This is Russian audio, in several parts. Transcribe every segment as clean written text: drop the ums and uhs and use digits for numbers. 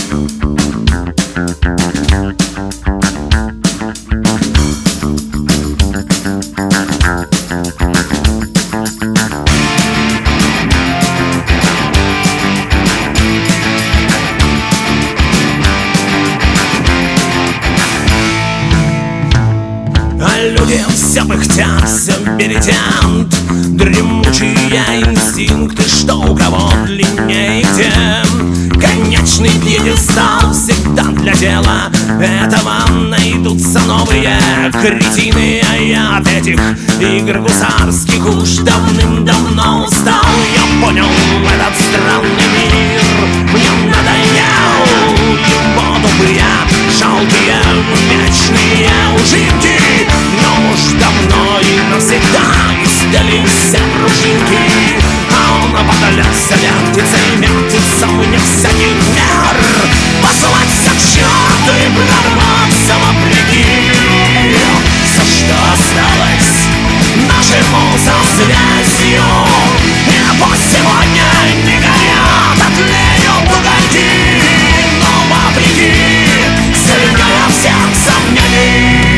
Люди все пыхтят, все бередят, дремучие инстинкты, что у кого длиннее где. Конечный пьедестал всегда для дела этого найдутся новые кретины. А я от этих игр гусарских уж давным-давно устал. Я понял этот странный мир, мне надоел его тупые, жалкие, вечные ужинки. Но уж давно и навсегда истлели все пружинки, а он ободолялся, вертится и вертится вне всяких мер. Послаться к черту и прорваться вопреки. Все, что осталось нашему созвездию, небо сегодня не горят, отлеют угольки. Но вопреки, сильнее всех сомнений.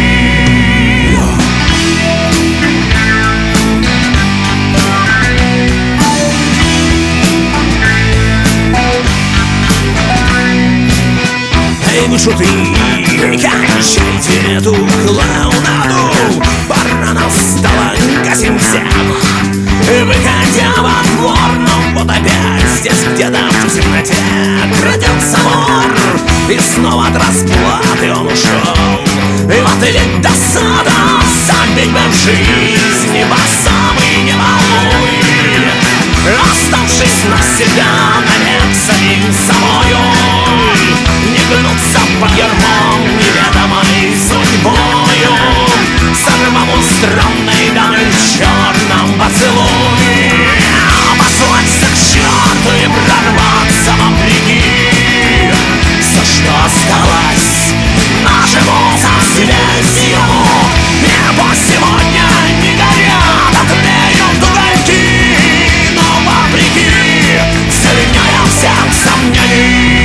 Вы шуты, кончайте эту клоунаду, пора настала, гасим всех, выходя во двор. Но вот опять здесь где-то в темноте крадется вор, и снова от расплаты он ушел. И вот ведь досада, забей бы в жизни по самый не малуй, оставшись навсегда навек самим собою. Не гнуться под ярмом неведомой судьбою, самому странной дамы в черном поцелуй. Послаться к черту и прорваться вопреки. Все, что осталось нашему созвездию, небо сегодня не горят, отлеют угольки. Но вопреки, сильнее всех сомнений.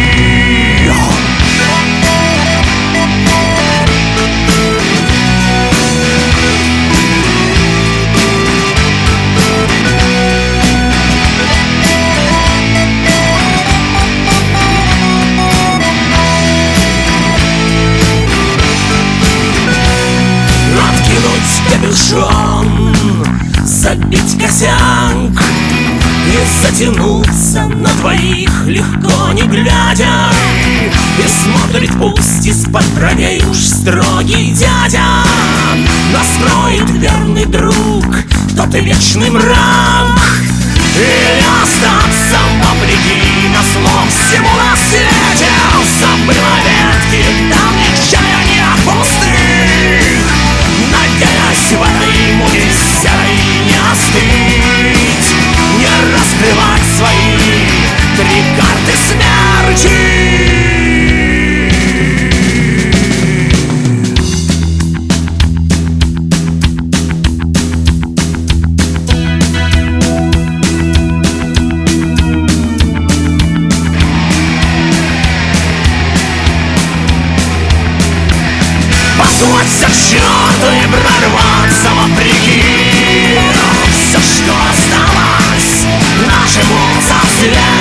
Капюшон, забить косяк и затянуться на двоих, легко не глядя. И смотрит пусть из-под бровей уж строгий дядя. Настроит верный друг, тот и вечный мрак. Или остаться вопреки на слов всему на свете, забыла ветки давних чаяниях пустых. Надеясь в этой муке серой не остыть, не раскрывать свои три карты смерти. Послаться к черту и прорваться вопреки. Все, что осталось нашему созвездию,